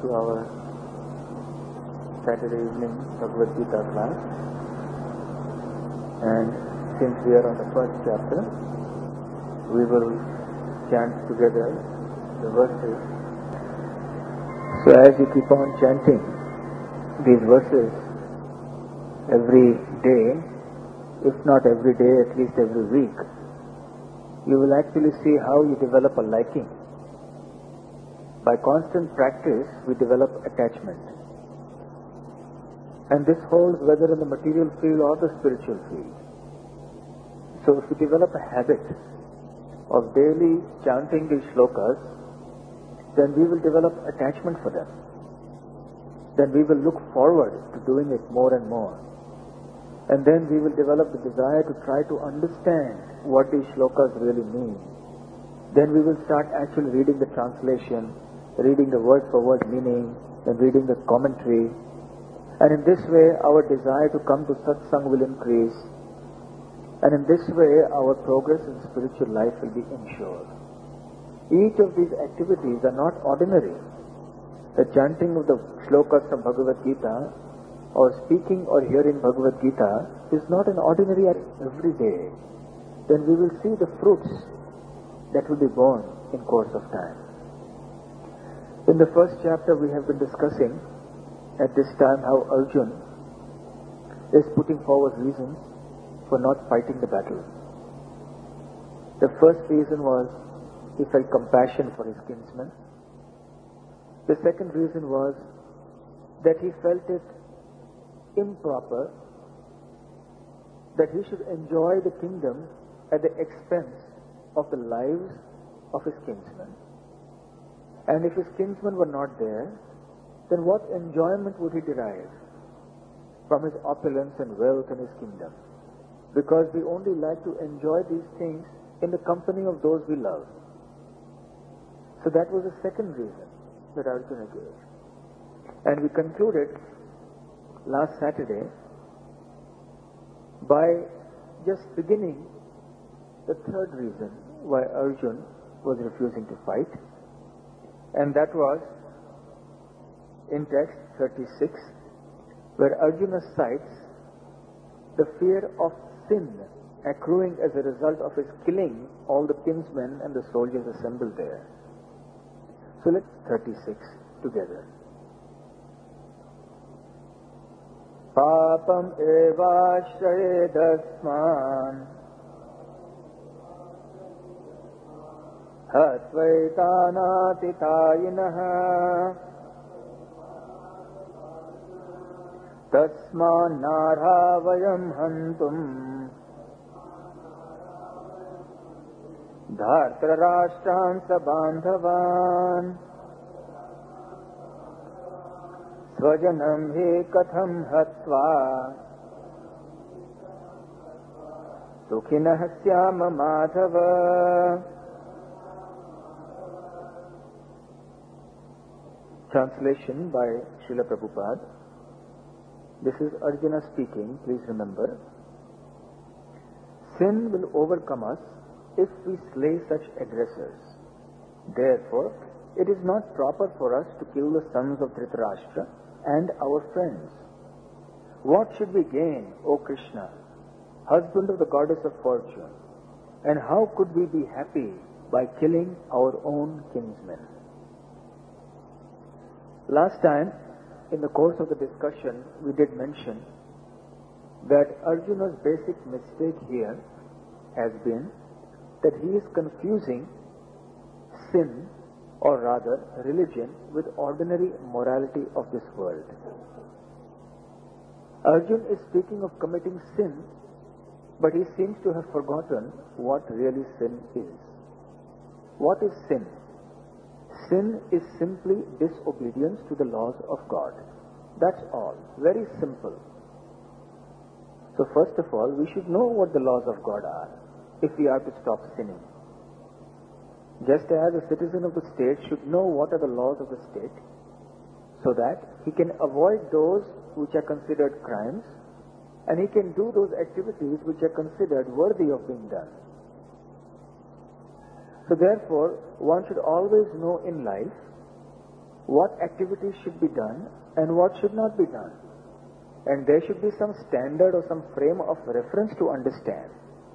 to our Saturday evening Bhagavad Gita class. And since we are on the first chapter, we will chant together the verses. So as you keep on chanting these verses every day, if not every day, at least every week, you will actually see how you develop a liking. By constant practice, we develop attachment. And this holds whether in the material field or the spiritual field. So if we develop a habit of daily chanting these shlokas, then we will develop attachment for them. Then we will look forward to doing it more and more. And then we will develop the desire to try to understand what these shlokas really mean. Then we will start actually reading the translation, reading the word-for-word meaning, and reading the commentary. And in this way, our desire to come to satsang will increase. And in this way, our progress in spiritual life will be ensured. Each of these activities are not ordinary. The chanting of the shlokas from Bhagavad Gita, or speaking or hearing Bhagavad Gita, is not an ordinary act every day. Then we will see the fruits that will be born in course of time. In the first chapter, we have been discussing at this time how Arjun is putting forward reasons for not fighting the battle. The first reason was he felt compassion for his kinsman. The second reason was that he felt it improper that he should enjoy the kingdom at the expense of the lives of his kinsmen. And if his kinsmen were not there, then what enjoyment would he derive from his opulence and wealth and his kingdom? Because we only like to enjoy these things in the company of those we love. So that was the second reason that Arjuna gave. And we concluded last Saturday by just beginning the third reason why Arjuna was refusing to fight. And that was in text 36, where Arjuna cites the fear of sin accruing as a result of his killing all the kinsmen and the soldiers assembled there. So let's 36 together. Papam evashrayedasman hatvaitanaatitayinah tasman narhavayam hantum dhartarashtrahan sabandhavan svajanam hi katham hatva sukhinah syama madhava. Translation by Srila Prabhupada. This is Arjuna speaking, please remember. Sin will overcome us if we slay such aggressors. Therefore, it is not proper for us to kill the sons of Dhritarashtra and our friends. What should we gain, O Krishna, husband of the goddess of fortune? And how could we be happy by killing our own kinsmen? Last time, in the course of the discussion, we did mention that Arjuna's basic mistake here has been that he is confusing sin, or rather religion, with ordinary morality of this world. Arjuna is speaking of committing sin, but he seems to have forgotten what really sin is. What is sin? Sin is simply disobedience to the laws of God. That's all. Very simple. So first of all, we should know what the laws of God are if we are to stop sinning. Just as a citizen of the state should know what are the laws of the state, so that he can avoid those which are considered crimes, and he can do those activities which are considered worthy of being done. So therefore, one should always know in life what activities should be done and what should not be done. And there should be some standard or some frame of reference to understand.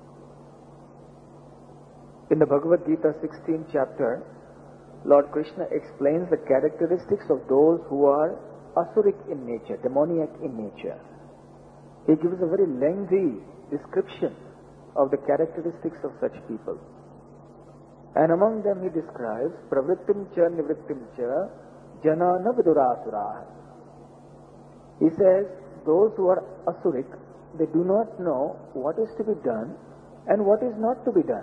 In the Bhagavad Gita 16th chapter, Lord Krishna explains the characteristics of those who are asuric in nature, demoniac in nature. He gives a very lengthy description of the characteristics of such people. And among them he describes pravrittim cha nivrittim cha janana vidurasura. He says, those who are asuric, they do not know what is to be done and what is not to be done.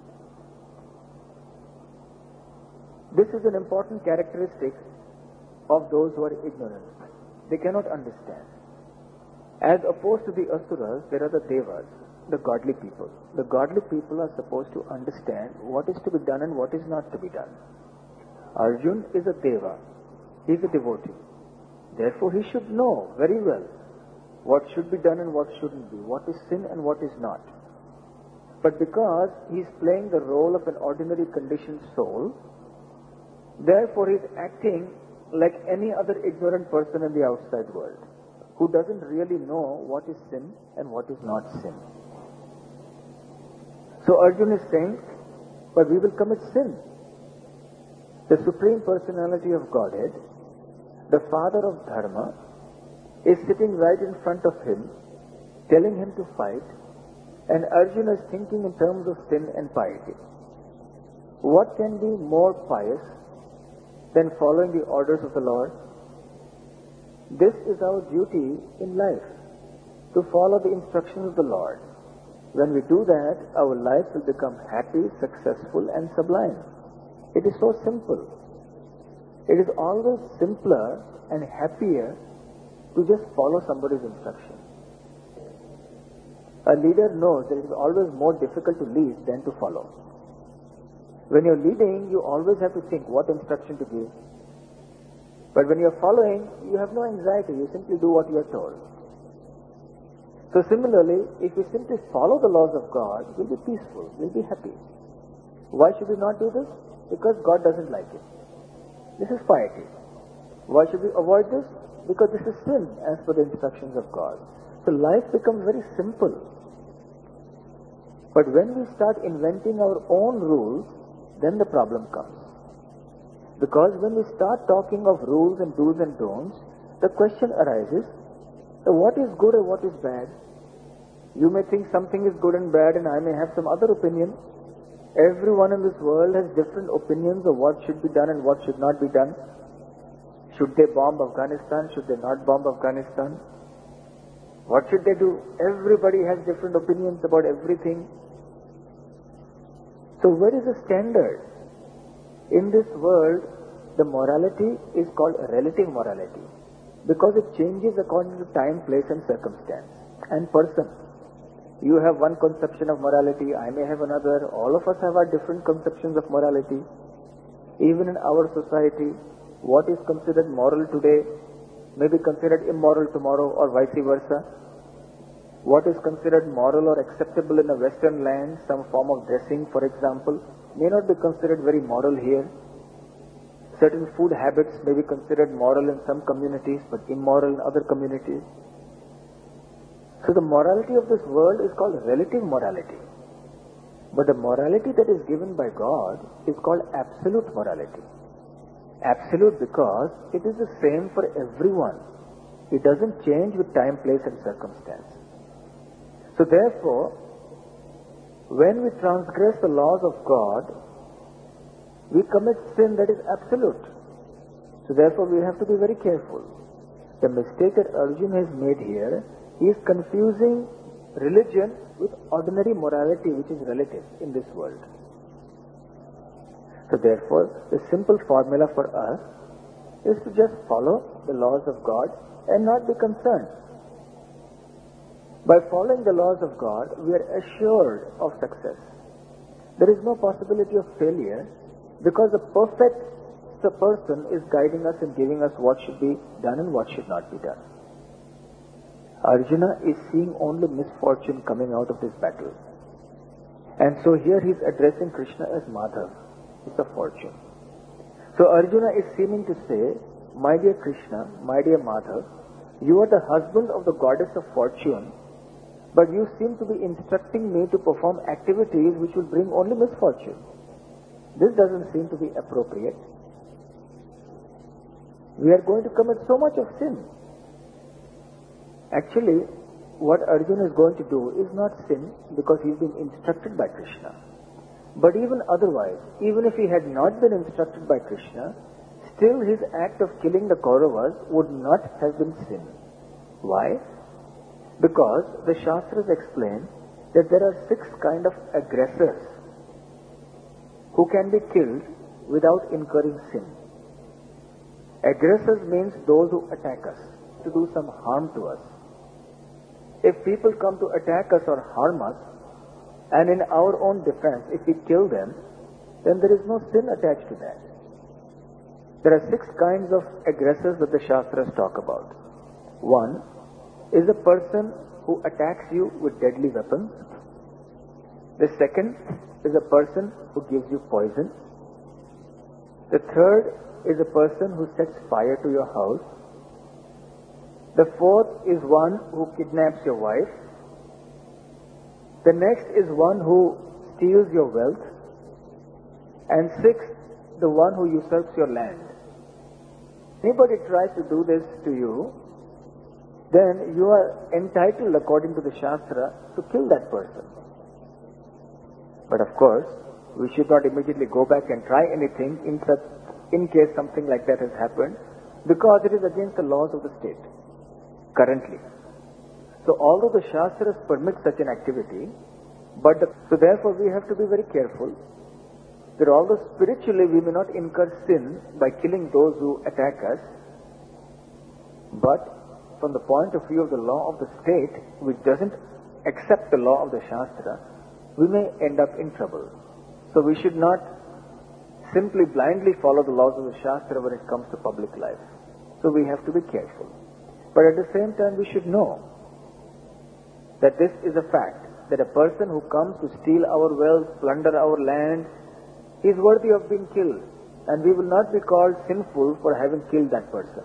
This is an important characteristic of those who are ignorant. They cannot understand. As opposed to the asuras, there are the devas, the godly people. The godly people are supposed to understand what is to be done and what is not to be done. Arjun is a deva. He is a devotee. Therefore, he should know very well what should be done and what shouldn't be, what is sin and what is not. But because he is playing the role of an ordinary conditioned soul, therefore he is acting like any other ignorant person in the outside world, who doesn't really know what is sin and what is not sin. So Arjun is saying, but we will commit sin. The Supreme Personality of Godhead, the Father of Dharma, is sitting right in front of him, telling him to fight, and Arjuna is thinking in terms of sin and piety. What can be more pious than following the orders of the Lord? This is our duty in life, to follow the instructions of the Lord. When we do that, our life will become happy, successful and sublime. It is so simple. It is always simpler and happier to just follow somebody's instruction. A leader knows that it is always more difficult to lead than to follow. When you're leading, you always have to think what instruction to give. But when you're following, you have no anxiety. You simply do what you are told. So similarly, if we simply follow the laws of God, we'll be peaceful, we'll be happy. Why should we not do this? Because God doesn't like it. This is piety. Why should we avoid this? Because this is sin as per the instructions of God. So life becomes very simple. But when we start inventing our own rules, then the problem comes. Because when we start talking of rules and do's and don'ts, the question arises, what is good and what is bad? You may think something is good and bad, and I may have some other opinion. Everyone in this world has different opinions of what should be done and what should not be done. Should they bomb Afghanistan? Should they not bomb Afghanistan? What should they do? Everybody has different opinions about everything. So where is the standard? In this world, the morality is called relative morality, because it changes according to time, place and circumstance and person. You have one conception of morality, I may have another. All of us have our different conceptions of morality. Even in our society, what is considered moral today may be considered immoral tomorrow, or vice versa. What is considered moral or acceptable in a Western land, some form of dressing, for example, may not be considered very moral here. Certain food habits may be considered moral in some communities, but immoral in other communities. So the morality of this world is called relative morality. But the morality that is given by God is called absolute morality. Absolute because it is the same for everyone. It doesn't change with time, place and circumstance. So therefore, when we transgress the laws of God, we commit sin that is absolute. So therefore we have to be very careful. The mistake that Arjuna has made here, he is confusing religion with ordinary morality, which is relative in this world. So therefore, the simple formula for us is to just follow the laws of God and not be concerned. By following the laws of God, we are assured of success. There is no possibility of failure, because the perfect person is guiding us and giving us what should be done and what should not be done. Arjuna is seeing only misfortune coming out of this battle. And so here he is addressing Krishna as Madhav. It's a fortune. So Arjuna is seeming to say, my dear Krishna, my dear Madhav, you are the husband of the goddess of fortune, but you seem to be instructing me to perform activities which will bring only misfortune. This doesn't seem to be appropriate. We are going to commit so much of sin. Actually, what Arjuna is going to do is not sin because he is being instructed by Krishna. But even otherwise, even if he had not been instructed by Krishna, still his act of killing the Kauravas would not have been sin. Why? Because the Shastras explain that there are 6 kinds of aggressors who can be killed without incurring sin. Aggressors means those who attack us, to do some harm to us. If people come to attack us or harm us, and in our own defense, if we kill them, then there is no sin attached to that. There are 6 kinds of aggressors that the Shastras talk about. 1 is a person who attacks you with deadly weapons. The second is a person who gives you poison. The third is a person who sets fire to your house. The fourth is one who kidnaps your wife. The next is one who steals your wealth. And sixth, the one who usurps your land. Anybody tries to do this to you, then you are entitled, according to the Shastra, to kill that person. But of course, we should not immediately go back and try anything in case something like that has happened, because it is against the laws of the state, currently. So although the Shastras permit such an activity, so therefore we have to be very careful that although spiritually we may not incur sin by killing those who attack us, but from the point of view of the law of the state, which doesn't accept the law of the Shastra, we may end up in trouble. So we should not simply blindly follow the laws of the Shastra when it comes to public life. So we have to be careful. But at the same time we should know that this is a fact, that a person who comes to steal our wealth, plunder our land, is worthy of being killed, and we will not be called sinful for having killed that person.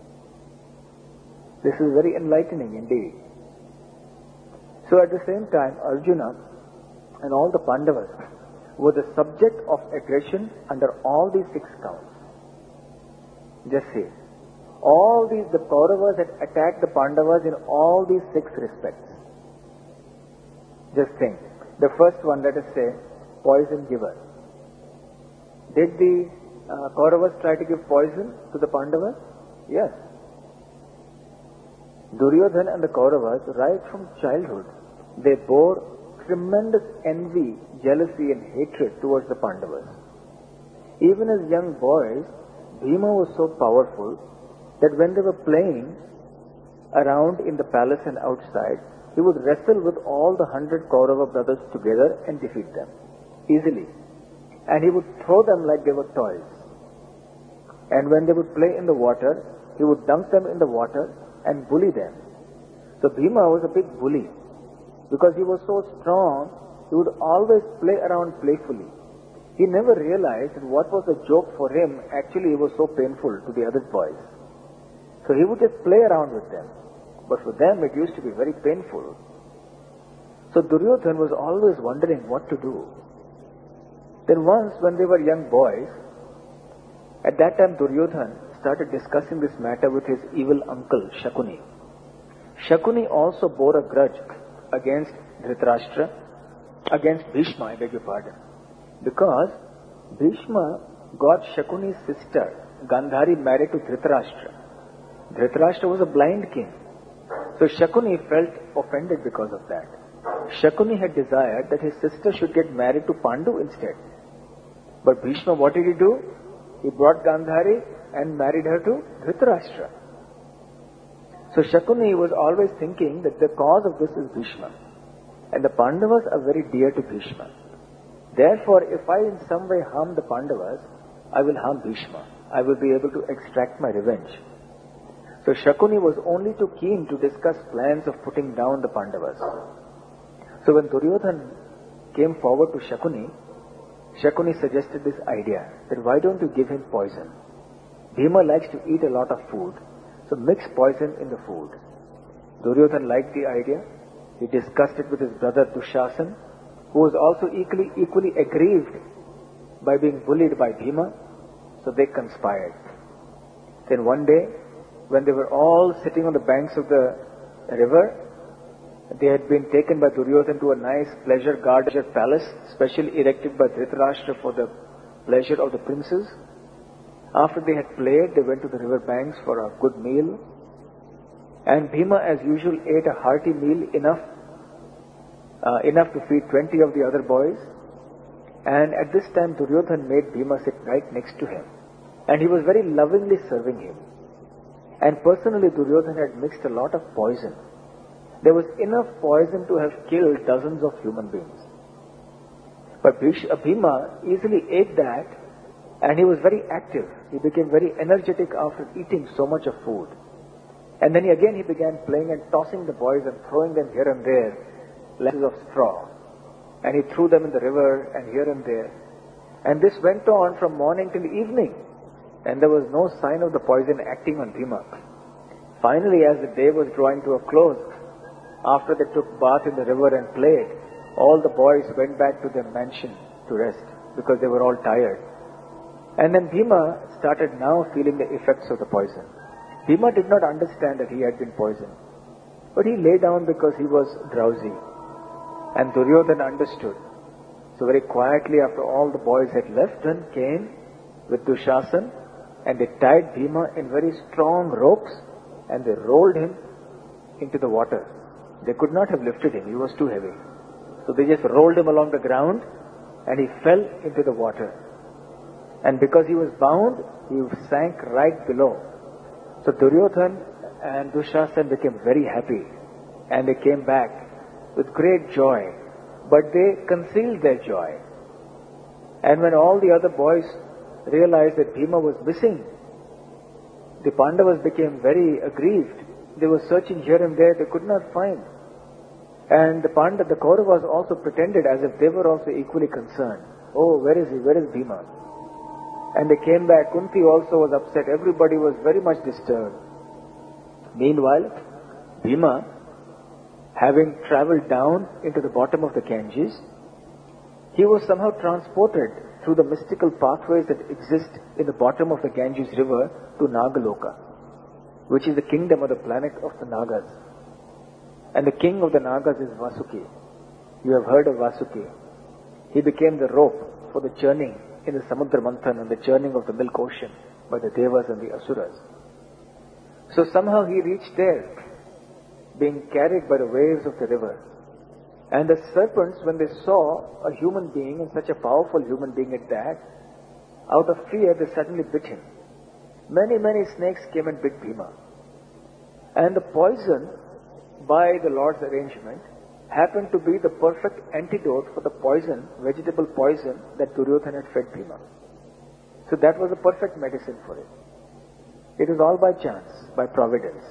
This is very enlightening indeed. So at the same time, Arjuna and all the Pandavas were the subject of aggression under all these 6 counts. Just see, the Kauravas had attacked the Pandavas in all these 6 respects. Just think, the first one, let us say, poison giver. Did the Kauravas try to give poison to the Pandavas? Yes. Duryodhana and the Kauravas, right from childhood, they bore tremendous envy, jealousy and hatred towards the Pandavas. Even as young boys, Bhima was so powerful that when they were playing around in the palace and outside, he would wrestle with all the 100 Kaurava brothers together and defeat them easily. And he would throw them like they were toys. And when they would play in the water, he would dunk them in the water and bully them. So Bhima was a big bully. Because he was so strong, he would always play around playfully. He never realized that what was a joke for him actually was so painful to the other boys. So he would just play around with them. But for them it used to be very painful. So Duryodhana was always wondering what to do. Then once when they were young boys, at that time Duryodhana started discussing this matter with his evil uncle Shakuni. Shakuni also bore a grudge against Dhritarashtra, against Bhishma, I beg your pardon. Because Bhishma got Shakuni's sister, Gandhari, married to Dhritarashtra. Dhritarashtra was a blind king. So Shakuni felt offended because of that. Shakuni had desired that his sister should get married to Pandu instead. But Bhishma, what did he do? He brought Gandhari and married her to Dhritarashtra. So Shakuni was always thinking that the cause of this is Bhishma. And the Pandavas are very dear to Bhishma. Therefore, if I in some way harm the Pandavas, I will harm Bhishma. I will be able to extract my revenge. So Shakuni was only too keen to discuss plans of putting down the Pandavas. So when Duryodhana came forward to Shakuni, Shakuni suggested this idea that why don't you give him poison? Bhima likes to eat a lot of food, so mix poison in the food. Duryodhana liked the idea. He discussed it with his brother Dushasan, who was also equally aggrieved by being bullied by Bhima, so they conspired. Then one day, when they were all sitting on the banks of the river, they had been taken by Duryodhana to a nice pleasure garden palace, specially erected by Dhritarashtra for the pleasure of the princes. After they had played, they went to the river banks for a good meal. And Bhima, as usual, ate a hearty meal, enough to feed 20 of the other boys. And at this time, Duryodhana made Bhima sit right next to him. And he was very lovingly serving him. And personally, Duryodhana had mixed a lot of poison. There was enough poison to have killed dozens of human beings. But Bhima easily ate that, and he was very active. He became very energetic after eating so much of food. And then he began playing and tossing the boys and throwing them here and there, pieces of straw. And he threw them in the river and here and there. And this went on from morning till evening. And there was no sign of the poison acting on Bhima. Finally, as the day was drawing to a close, after they took bath in the river and played, all the boys went back to their mansion to rest because they were all tired. And then Bhima started now feeling the effects of the poison. Bhima did not understand that he had been poisoned, but he lay down because he was drowsy. And Duryodhana understood. So very quietly, after all the boys had left, then came with Dushasan, and they tied Bhima in very strong ropes, and they rolled him into the water. They could not have lifted him, he was too heavy. So they just rolled him along the ground, and he fell into the water. And because he was bound, he sank right below. So Duryodhana and Dushasan became very happy, and they came back with great joy, but they concealed their joy. And when all the other boys realized that Bhima was missing, the Pandavas became very aggrieved. They were searching here and there, they could not find. And the Kauravas also pretended as if they were also equally concerned. Oh, where is he? Where is Bhima? And they came back. Kunti also was upset. Everybody was very much disturbed. Meanwhile, Bhima, having travelled down into the bottom of the Ganges, he was somehow transported through the mystical pathways that exist in the bottom of the Ganges river to Nagaloka, which is the kingdom of the planet of the Nagas. And the king of the Nagas is Vasuki. You have heard of Vasuki. He became the rope for the churning in the Samudra Manthan and the churning of the milk ocean by the Devas and the Asuras. So somehow he reached there, being carried by the waves of the river. And the serpents, when they saw a human being, and such a powerful human being at that, out of fear they suddenly bit him. Many snakes came and bit Bhima. And the poison, by the Lord's arrangement, happened to be the perfect antidote for the poison, vegetable poison, that Duryodhana had fed Bhima. So that was a perfect medicine for it. It was all by chance, by providence.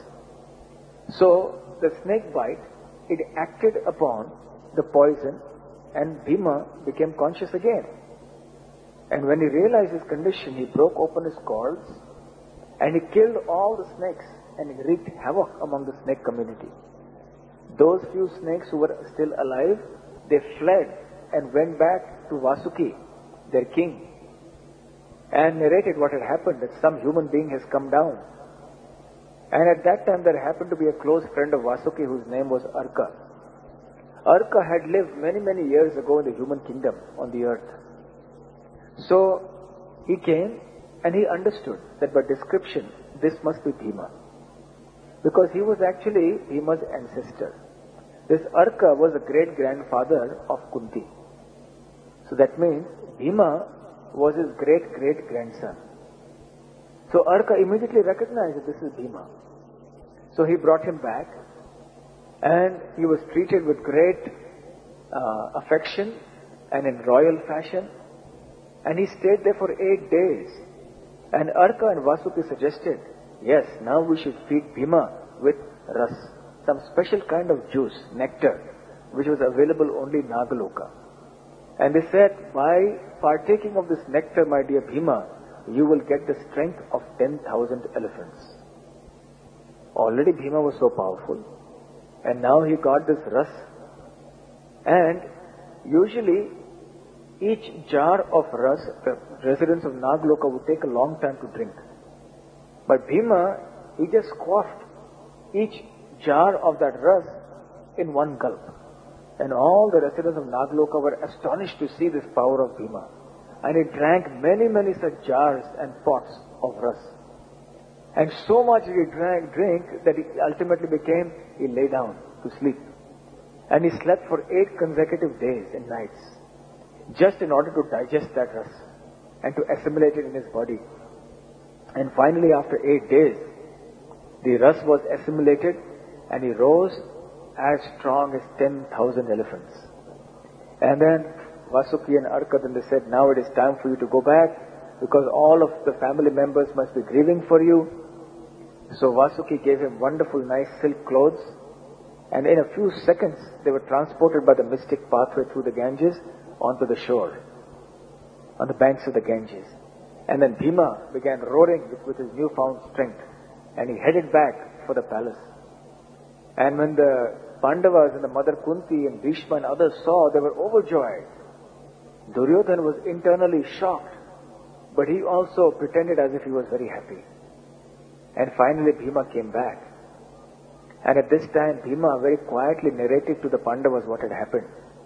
So the snake bite, it acted upon the poison, and Bhima became conscious again. And when he realized his condition, he broke open his cords, and he killed all the snakes, and he wreaked havoc among the snake community. Those few snakes who were still alive, they fled and went back to Vasuki, their king, and narrated what had happened, that some human being has come down. And at that time there happened to be a close friend of Vasuki whose name was Arka. Arka had lived many years ago in the human kingdom on the earth. So he came and he understood that by description this must be Bhima, because he was actually Bhima's ancestor. This Arka was a great-grandfather of Kunti. So that means Bhima was his great-great-grandson. So Arka immediately recognized that this is Bhima. So he brought him back, and he was treated with great affection and in royal fashion. And he stayed there for 8 days. And Arka and Vasuki suggested, yes, now we should feed Bhima with ras, some special kind of juice, nectar, which was available only in Nagaloka. And they said, by partaking of this nectar, my dear Bhima, you will get the strength of 10,000 elephants. Already Bhima was so powerful, and now he got this ras. And usually, each jar of ras, the residents of Nagaloka would take a long time to drink. But Bhima, he just quaffed each jar of that ras in one gulp. And all the residents of Nagaloka were astonished to see this power of Bhima. And he drank many, many such jars and pots of ras. And so much did he drink that he ultimately he lay down to sleep. And he slept for 8 consecutive days and nights, just in order to digest that ras and to assimilate it in his body. And finally, after 8 days, the ras was assimilated and he rose as strong as 10,000 elephants. And then Vasuki and Arka, then they said, now it is time for you to go back because all of the family members must be grieving for you. So Vasuki gave him wonderful, nice silk clothes, and in a few seconds they were transported by the mystic pathway through the Ganges onto the shore, on the banks of the Ganges. And then Bhima began roaring with his newfound strength, and he headed back for the palace. And when the Pandavas and the mother Kunti and Bhishma and others saw, they were overjoyed. Duryodhana was internally shocked, but he also pretended as if he was very happy. And finally Bhima came back. And at this time Bhima very quietly narrated to the Pandavas what had happened.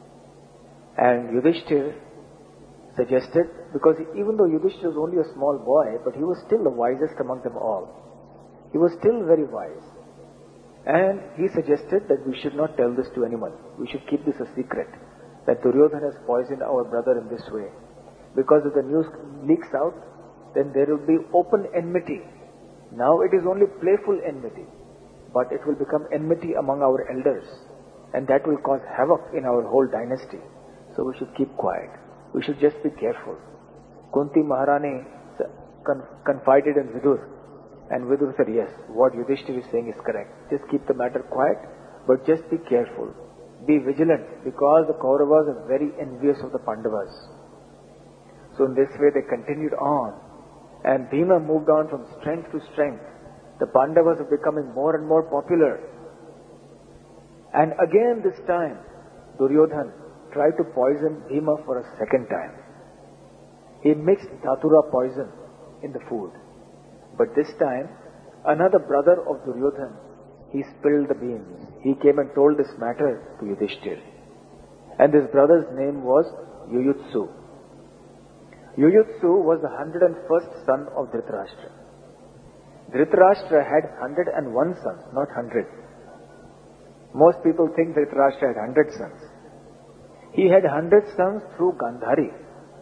And Yudhishthir suggested, because even though Yudhishthir was only a small boy, but he was still the wisest among them all. He was still very wise. And he suggested that we should not tell this to anyone. We should keep this a secret, that Duryodhana has poisoned our brother in this way. Because if the news leaks out, then there will be open enmity. Now it is only playful enmity, but it will become enmity among our elders, and that will cause havoc in our whole dynasty. So we should keep quiet. We should just be careful. Kunti Maharani confided in Vidur, and Vidur said, yes, what Yudhishthira is saying is correct. Just keep the matter quiet, but just be careful. Be vigilant, because the Kauravas are very envious of the Pandavas. So in this way they continued on, and Bhima moved on from strength to strength. The Pandavas are becoming more and more popular. And again this time, Duryodhana tried to poison Bhima for a second time. He mixed Dhatura poison in the food. But this time, another brother of Duryodhana, he spilled the beans. He came and told this matter to Yudhishthira. And this brother's name was Yuyutsu. Yuyutsu was the 101st son of Dhritarashtra. Dhritarashtra had 101 sons, not 100. Most people think Dhritarashtra had 100 sons. He had 100 sons through Gandhari.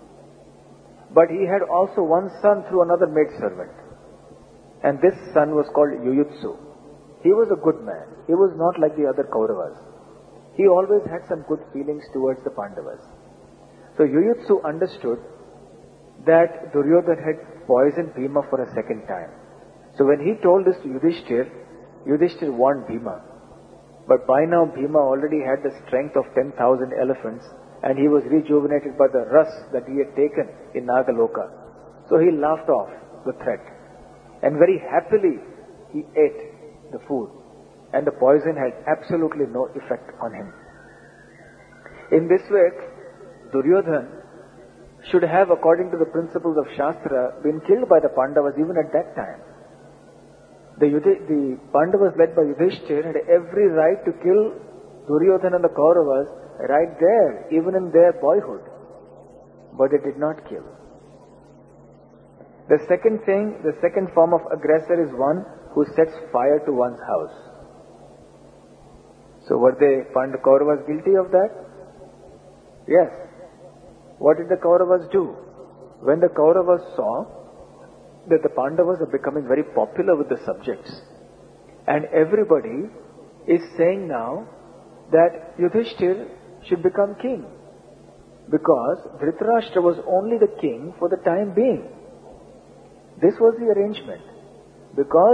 But he had also one son through another maidservant. And this son was called Yuyutsu. He was a good man. He was not like the other Kauravas. He always had some good feelings towards the Pandavas. So Yuyutsu understood that Duryodhana had poisoned Bhima for a second time. So when he told this to Yudhishthira, Yudhishthira warned Bhima. But by now Bhima already had the strength of 10,000 elephants, and he was rejuvenated by the ras that he had taken in Nagaloka. So he laughed off the threat, and very happily he ate the food, and the poison had absolutely no effect on him. In this way, Duryodhana should have, according to the principles of Shastra, been killed by the Pandavas even at that time. The Pandavas led by Yudhishthira had every right to kill Duryodhana and the Kauravas right there, even in their boyhood. But they did not kill. The second form of aggressor is one who sets fire to one's house. So were the Kauravas guilty of that? Yes. What did the Kauravas do? When the Kauravas saw that the Pandavas are becoming very popular with the subjects, and everybody is saying now that Yudhishthira should become king, because Dhritarashtra was only the king for the time being. This was the arrangement. Because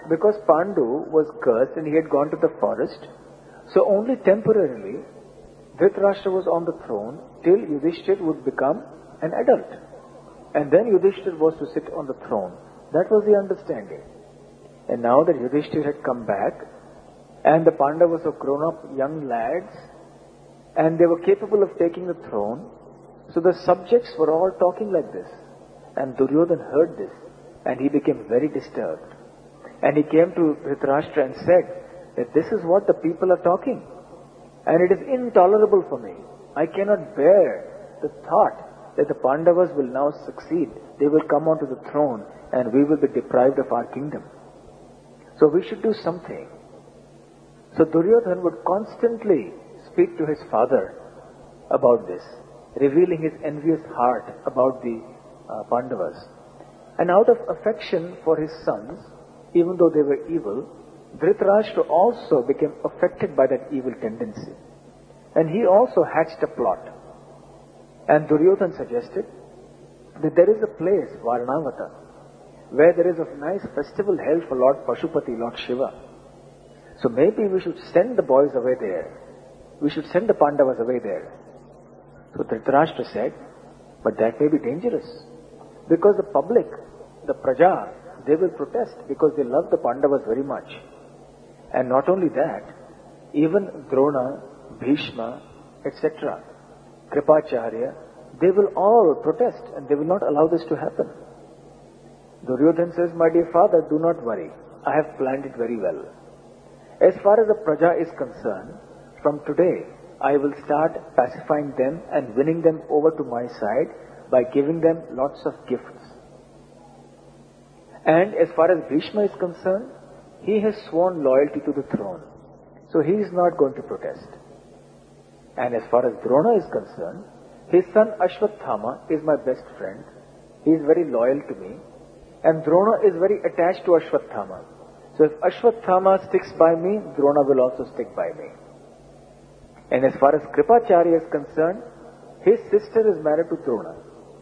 Pandu was cursed and he had gone to the forest, so only temporarily Dhritarashtra was on the throne till Yudhishthir would become an adult. And then Yudhishthir was to sit on the throne. That was the understanding. And now that Yudhishthir had come back, and the Pandavas were grown up young lads, and they were capable of taking the throne, so the subjects were all talking like this. And Duryodhana heard this, and he became very disturbed. And he came to Dhritarashtra and said that this is what the people are talking. And it is intolerable for me. I cannot bear the thought that the Pandavas will now succeed. They will come onto the throne and we will be deprived of our kingdom. So we should do something. So Duryodhana would constantly speak to his father about this, revealing his envious heart about the Pandavas. And out of affection for his sons, even though they were evil, Dhritarashtra also became affected by that evil tendency. And he also hatched a plot. And Duryodhana suggested that there is a place, Varanavata, where there is a nice festival held for Lord Pashupati, Lord Shiva. So maybe we should send the boys away there. We should send the Pandavas away there. So Dhritarashtra said, but that may be dangerous. Because the public, the Praja, they will protest because they love the Pandavas very much. And not only that, even Drona, Bhishma, etc., Kripacharya, they will all protest and they will not allow this to happen. Duryodhana says, my dear father, do not worry. I have planned it very well. As far as the Praja is concerned, from today, I will start pacifying them and winning them over to my side by giving them lots of gifts. And as far as Bhishma is concerned, he has sworn loyalty to the throne. So he is not going to protest. And as far as Drona is concerned, his son Ashwathama is my best friend. He is very loyal to me. And Drona is very attached to Ashwathama. So if Ashwathama sticks by me, Drona will also stick by me. And as far as Kripacharya is concerned, his sister is married to Drona.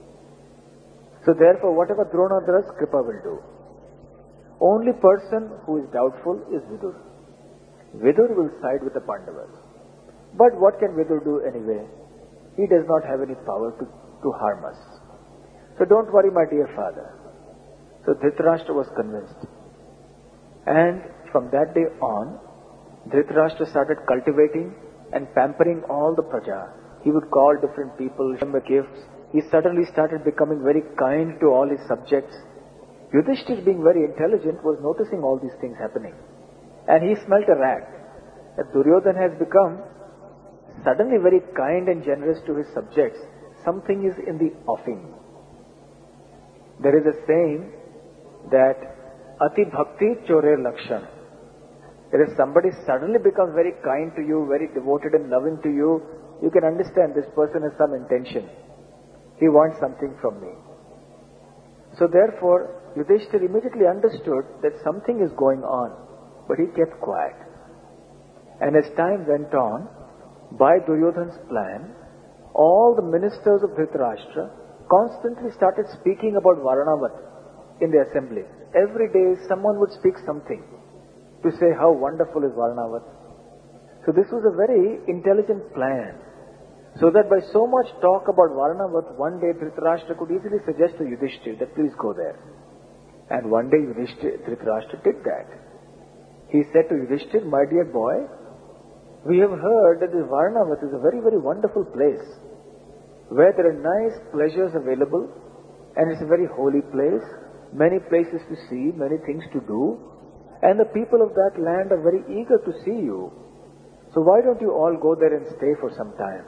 So therefore, whatever Drona does, Kripa will do. Only person who is doubtful is Vidur. Vidur will side with the Pandavas. But what can Vidur do anyway? He does not have any power to harm us. So don't worry, my dear father. So Dhritarashtra was convinced. And from that day on, Dhritarashtra started cultivating and pampering all the Praja. He would call different people, give them gifts. He suddenly started becoming very kind to all his subjects. Yudhishthir, being very intelligent, was noticing all these things happening. And he smelt a rat. That Duryodhana has become suddenly very kind and generous to his subjects. Something is in the offing. There is a saying that Ati Bhakti Chore Lakshan. If somebody suddenly becomes very kind to you, very devoted and loving to you, you can understand this person has some intention. He wants something from me. So therefore, Yudhishthir immediately understood that something is going on, but he kept quiet. And as time went on, by Duryodhana's plan, all the ministers of Dhritarashtra constantly started speaking about Varanavat in the assembly. Every day someone would speak something to say how wonderful is Varanavat. So this was a very intelligent plan. So that by so much talk about Varanavat, one day Dhritarashtra could easily suggest to Yudhishthir that please go there. And one day Dhritarashtra did that. He said to Yudhishthir, my dear boy, we have heard that this Varanavat is a very, very wonderful place where there are nice pleasures available and it's a very holy place, many places to see, many things to do, and the people of that land are very eager to see you. So why don't you all go there and stay for some time?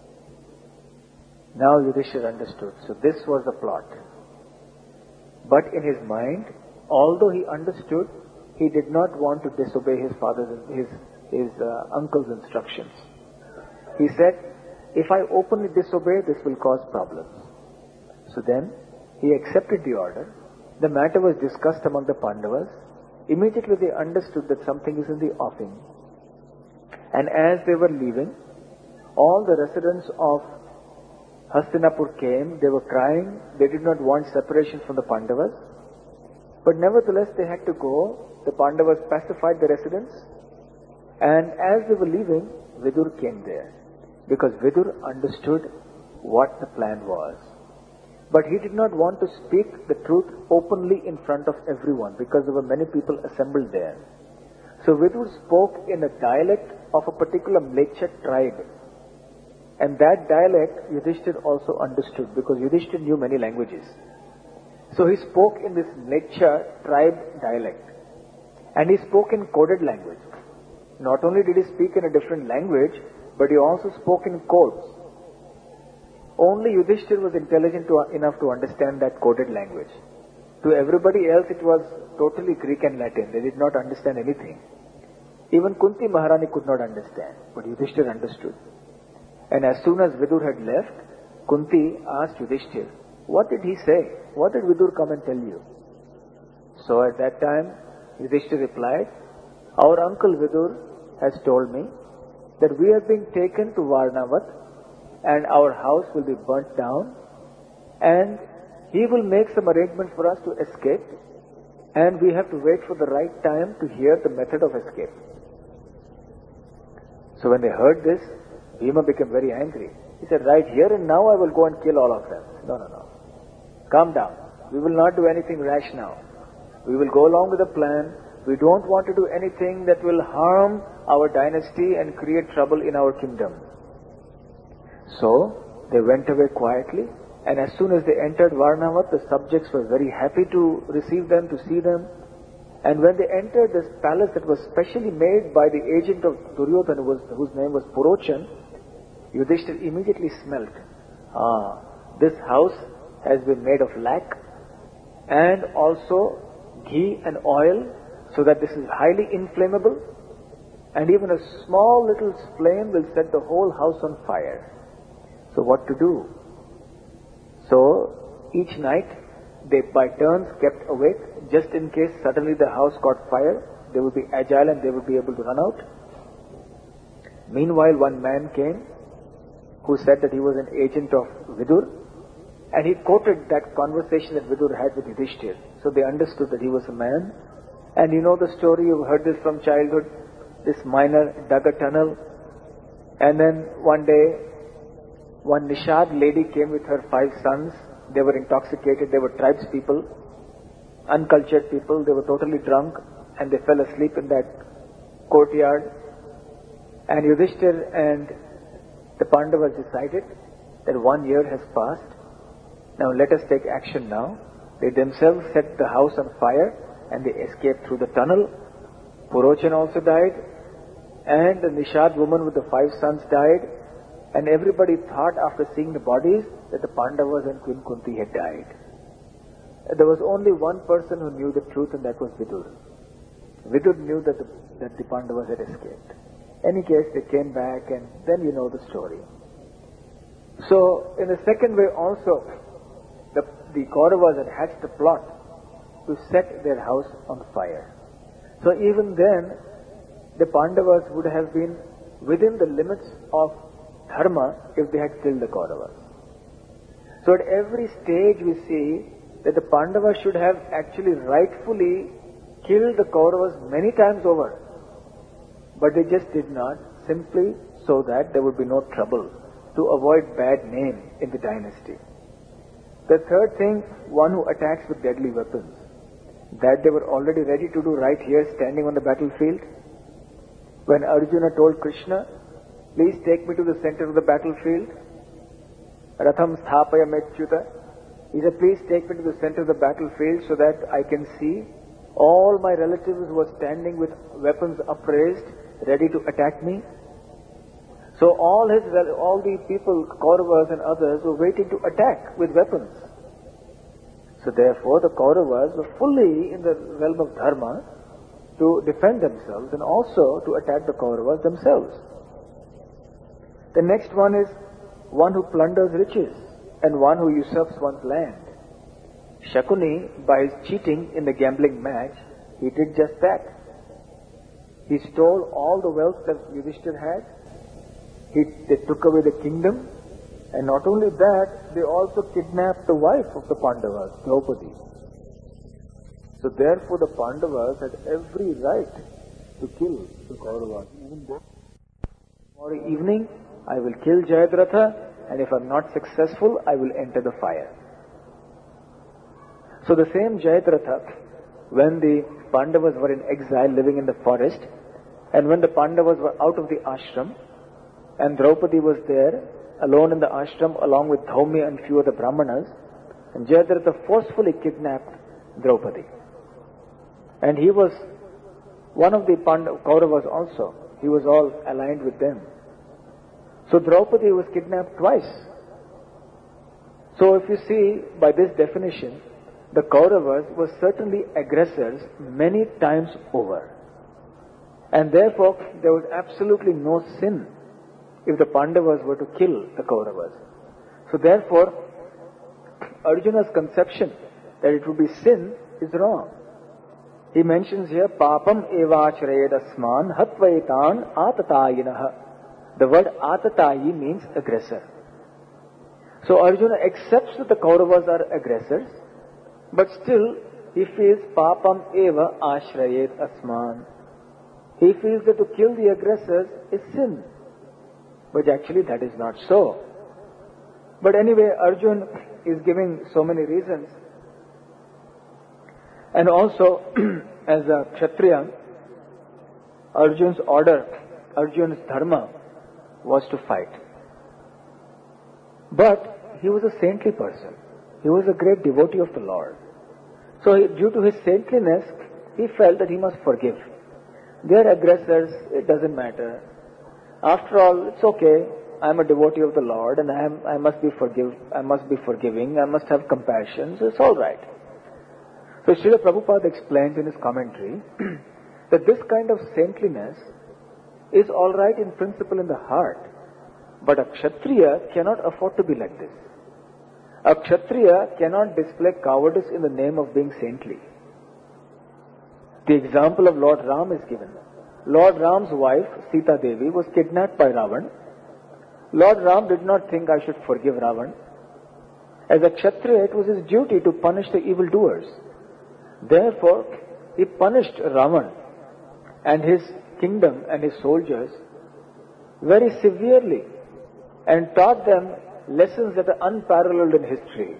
Now Yudhishthir understood. So this was the plot. But in his mind, although he understood, he did not want to disobey his uncle's instructions. He said, if I openly disobey, this will cause problems. So then, he accepted the order. The matter was discussed among the Pandavas. Immediately they understood that something is in the offing. And as they were leaving, all the residents of Hastinapur came. They were crying. They did not want separation from the Pandavas. But nevertheless, they had to go. The Pandavas pacified the residents. And as they were leaving, Vidur came there. because Vidur understood what the plan was. But he did not want to speak the truth openly in front of everyone because there were many people assembled there. So Vidur spoke in a dialect of a particular Mlecha tribe. And that dialect Yudhishthir also understood because Yudhishthir knew many languages. So he spoke in this Mlecha tribe dialect. And he spoke in coded language. Not only did he speak in a different language, but he also spoke in codes. Only Yudhishthir was intelligent enough to understand that coded language. To everybody else it was totally Greek and Latin. They did not understand anything. Even Kunti Maharani could not understand, but Yudhishthir understood. And as soon as Vidur had left, Kunti asked Yudhishthir, what did he say? What did Vidur come and tell you? So at that time, Yudhishthir replied, our uncle Vidur has told me that we are being taken to Varnavat and our house will be burnt down and he will make some arrangements for us to escape and we have to wait for the right time to hear the method of escape. So when they heard this, Bhima became very angry. He said, right here and now I will go and kill all of them. No. Calm down. We will not do anything rash now. We will go along with the plan. We don't want to do anything that will harm our dynasty and create trouble in our kingdom. So they went away quietly, and as soon as they entered Varnavat, the subjects were very happy to receive them, to see them. And when they entered this palace that was specially made by the agent of Duryodhana, whose name was Purochan, Yudhishthir immediately smelt, this house has been made of lac and also ghee and oil, so that this is highly inflammable, and even a small little flame will set the whole house on fire. So what to do? So each night they by turns kept awake, just in case suddenly the house caught fire, they would be agile and they would be able to run out. Meanwhile, one man came who said that he was an agent of Vidur, and he quoted that conversation that Vidur had with Yudhishthir. So they understood that he was a man. And you know the story, you've heard this from childhood. This miner dug a tunnel, and then one day, one Nishad lady came with her 5 sons. They were intoxicated, they were tribes people, uncultured people, they were totally drunk, and they fell asleep in that courtyard. And Yudhishthir and the Pandavas decided that 1 year has passed. Now let us take action now. They themselves set the house on fire and they escaped through the tunnel. Purochan also died, and the Nishad woman with the 5 sons died, and everybody thought after seeing the bodies that the Pandavas and Queen Kunti had died. There was only one person who knew the truth, and that was Vidur. Vidur knew that the Pandavas had escaped. Any case, they came back, and then you know the story. So, in the second way also, the Kauravas had hatched a plot to set their house on fire. So even then, the Pandavas would have been within the limits of dharma if they had killed the Kauravas. So at every stage we see that the Pandavas should have actually rightfully killed the Kauravas many times over. But they just did not, simply so that there would be no trouble, to avoid bad name in the dynasty. The third thing, one who attacks with deadly weapons. That they were already ready to do right here, standing on the battlefield. When Arjuna told Krishna, please take me to the center of the battlefield. Ratham sthapaya mechyuta. He said, please take me to the center of the battlefield so that I can see all my relatives who were standing with weapons upraised, ready to attack me. So all the people, Kauravas and others, were waiting to attack with weapons. So therefore the Kauravas were fully in the realm of dharma to defend themselves and also to attack the Kauravas themselves. The next one is one who plunders riches and one who usurps one's land. Shakuni, by his cheating in the gambling match, he did just that. He stole all the wealth that Yudhishthir had. They took away the kingdom, and not only that, they also kidnapped the wife of the Pandavas, Draupadi. So therefore the Pandavas had every right to kill the Kauravas. Even though tomorrow evening I will kill Jayadratha, and if I'm not successful, I will enter the fire. So the same Jayadratha, when the Pandavas were in exile living in the forest, and when the Pandavas were out of the ashram, and Draupadi was there, alone in the ashram along with Dhaumya and few other Brahmanas, and Jayadratha forcefully kidnapped Draupadi. And he was one of the Kauravas also. He was all aligned with them. So Draupadi was kidnapped twice. So if you see by this definition, the Kauravas were certainly aggressors many times over. And therefore, there was absolutely no sin if the Pandavas were to kill the Kauravas. So therefore, Arjuna's conception that it would be sin is wrong. He mentions here, Papam evachrayed asman hatvaitan atatayinah. The word atatayi means aggressor. So Arjuna accepts that the Kauravas are aggressors, but still he feels Papam eva ashrayed asman. He feels that to kill the aggressors is sin. But actually that is not so. But anyway, Arjuna is giving so many reasons. And also, as a Kshatriya, Arjuna's order, Arjuna's dharma was to fight. But he was a saintly person. He was a great devotee of the Lord. So due to his saintliness, he felt that he must forgive. They are aggressors, it doesn't matter. After all, it's okay. I am a devotee of the Lord and I must be forgiving, I must have compassion, so it's all right. So Srila Prabhupada explains in his commentary that this kind of saintliness is all right in principle in the heart, but a Kshatriya cannot afford to be like this. A Kshatriya cannot display cowardice in the name of being saintly. The example of Lord Ram is given. Lord Ram's wife, Sita Devi, was kidnapped by Ravan. Lord Ram did not think I should forgive Ravan. As a Kshatriya, it was his duty to punish the evildoers. Therefore, he punished Ravan and his kingdom and his soldiers very severely and taught them lessons that are unparalleled in history.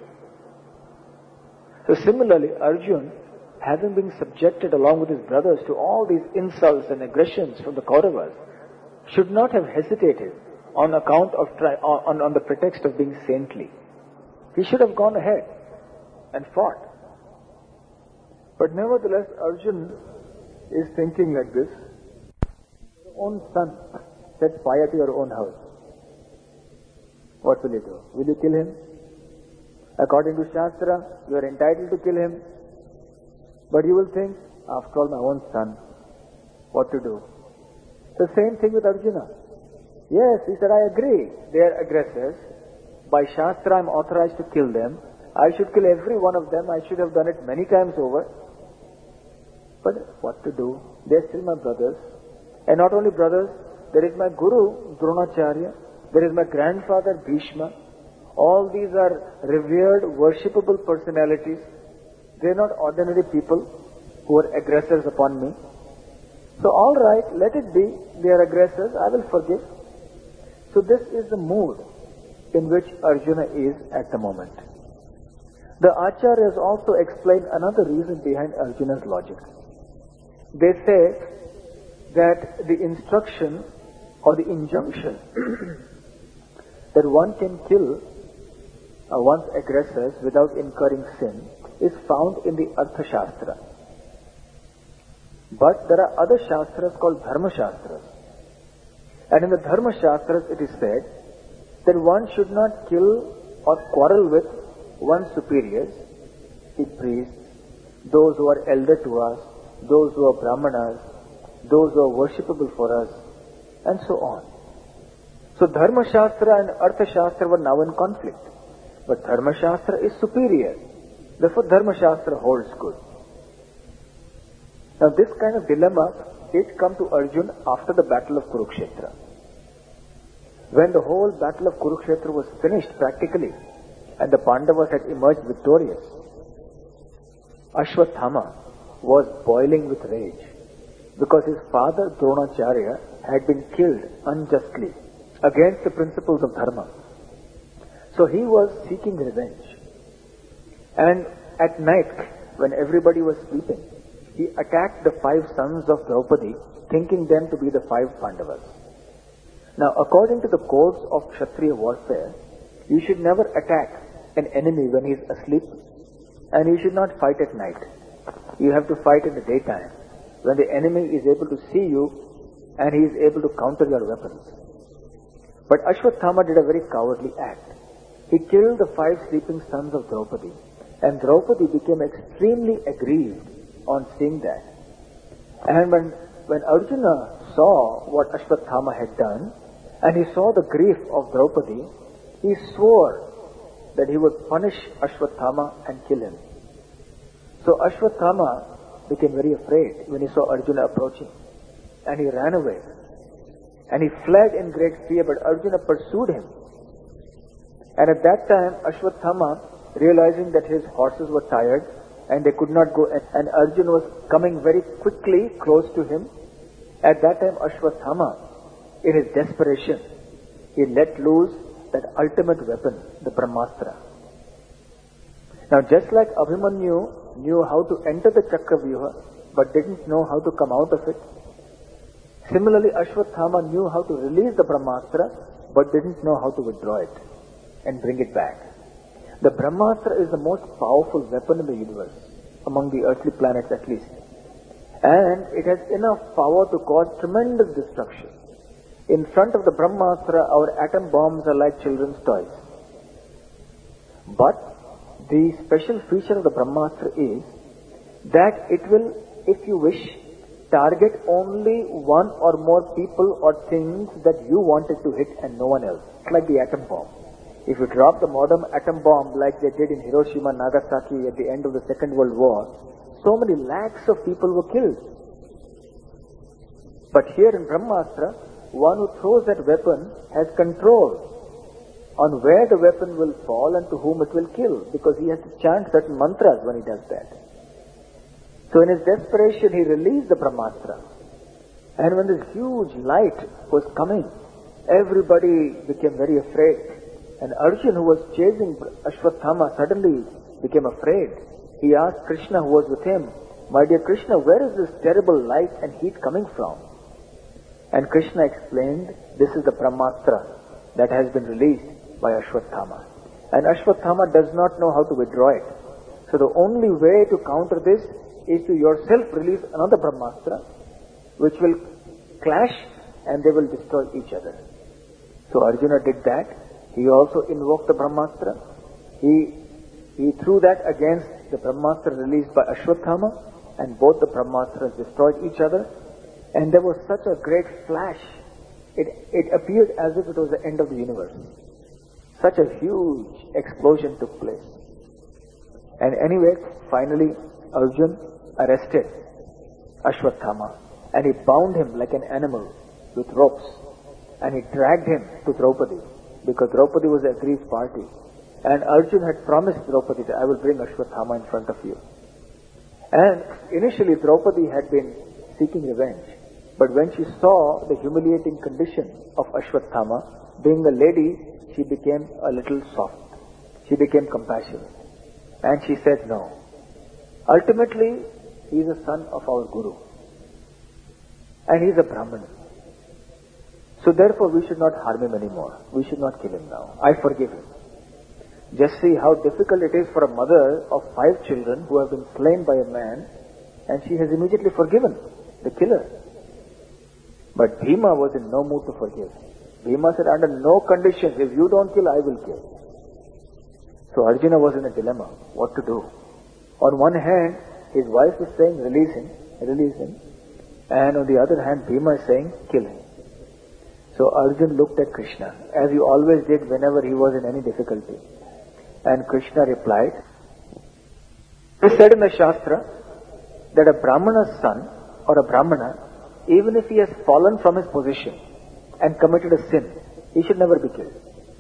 So similarly, Arjuna, having been subjected along with his brothers to all these insults and aggressions from the Kauravas, should not have hesitated on account of on the pretext of being saintly. He should have gone ahead and fought. But nevertheless, Arjuna is thinking like this: your own son set fire to your own house. What will you do? Will you kill him? According to Shastra, you are entitled to kill him. But you will think, after all, my own son, what to do? The same thing with Arjuna. Yes, he said, I agree, they are aggressors. By Shastra, I am authorized to kill them. I should kill every one of them. I should have done it many times over. But what to do? They are still my brothers. And not only brothers, there is my Guru, Dronacharya. There is my grandfather, Bhishma. All these are revered, worshipable personalities. They are not ordinary people who are aggressors upon me. So all right, let it be. They are aggressors. I will forgive. So this is the mood in which Arjuna is at the moment. The Acharyas also explain another reason behind Arjuna's logic. They say that the instruction or the injunction that one can kill one's aggressors without incurring sin is found in the Artha Shastra. But there are other Shastras called Dharma Shastras. And in the Dharma Shastras it is said that one should not kill or quarrel with one's superiors, the priests, those who are elder to us, those who are Brahmanas, those who are worshipable for us, and so on. So Dharma Shastra and Artha Shastra were now in conflict. But Dharma Shastra is superior. Therefore Dharma Shastra holds good. Now this kind of dilemma, it come to Arjuna after the battle of Kurukshetra. When the whole battle of Kurukshetra was finished practically, and the Pandavas had emerged victorious, Ashwathama was boiling with rage because his father Dronacharya had been killed unjustly against the principles of dharma. So he was seeking revenge. And at night, when everybody was sleeping, he attacked the 5 sons of Draupadi, thinking them to be the 5 Pandavas. Now, according to the codes of Kshatriya warfare, you should never attack an enemy when he is asleep, and you should not fight at night. You have to fight in the daytime, when the enemy is able to see you and he is able to counter your weapons. But Ashwathama did a very cowardly act. He killed the 5 sleeping sons of Draupadi, and Draupadi became extremely aggrieved on seeing that. And when Arjuna saw what Ashwathama had done, and he saw the grief of Draupadi, he swore that he would punish Ashwathama and kill him. So Ashwathama became very afraid when he saw Arjuna approaching, and he ran away. And he fled in great fear, but Arjuna pursued him. And at that time, Ashwathama, realizing that his horses were tired and they could not go, and Arjuna was coming very quickly close to him, at that time Ashwathama, in his desperation, he let loose that ultimate weapon, the Brahmastra. Now, just like Abhimanyu knew how to enter the Chakravyuha but didn't know how to come out of it, similarly Ashwathama knew how to release the Brahmastra but didn't know how to withdraw it and bring it back. The Brahmastra is the most powerful weapon in the universe, among the earthly planets at least. And it has enough power to cause tremendous destruction. In front of the Brahmastra, our atom bombs are like children's toys. But the special feature of the Brahmastra is that it will, if you wish, target only one or more people or things that you wanted to hit and no one else, like the atom bomb. If you drop the modern atom bomb like they did in Hiroshima, Nagasaki at the end of the Second World War, so many lakhs of people were killed. But here in Brahmastra, one who throws that weapon has control on where the weapon will fall and to whom it will kill, because he has to chant certain mantras when he does that. So in his desperation, he released the Brahmastra. And when this huge light was coming, everybody became very afraid. And Arjuna, who was chasing Ashwathama, suddenly became afraid. He asked Krishna, who was with him, "My dear Krishna, where is this terrible light and heat coming from?" And Krishna explained, this is the Brahmastra that has been released by Ashwathama. And Ashwathama does not know how to withdraw it. So the only way to counter this is to yourself release another Brahmastra, which will clash and they will destroy each other. So Arjuna did that. He also invoked the Brahmastra. He threw that against the Brahmastra released by Ashwathama, and both the Brahmastras destroyed each other. And there was such a great flash. It appeared as if it was the end of the universe. Such a huge explosion took place. And anyway, finally, Arjuna arrested Ashwathama, and he bound him like an animal with ropes, and he dragged him to Draupadi, because Draupadi was the aggrieved party. And Arjuna had promised Draupadi that I will bring Ashwathama in front of you. And initially Draupadi had been seeking revenge. But when she saw the humiliating condition of Ashwathama, being a lady, she became a little soft. She became compassionate. And she said no. Ultimately, he is a son of our Guru. And he is a Brahmin. So therefore we should not harm him anymore. We should not kill him now. I forgive him. Just see how difficult it is for a mother of 5 children who have been slain by a man, and she has immediately forgiven the killer. But Bhima was in no mood to forgive. Bhima said, under no conditions, if you don't kill, I will kill. So Arjuna was in a dilemma, what to do. On one hand, his wife is saying, release him. And on the other hand, Bhima is saying, kill him. So Arjuna looked at Krishna, as he always did whenever he was in any difficulty. And Krishna replied, it is said in the Shastra that a Brahmana's son or a Brahmana, even if he has fallen from his position and committed a sin, he should never be killed.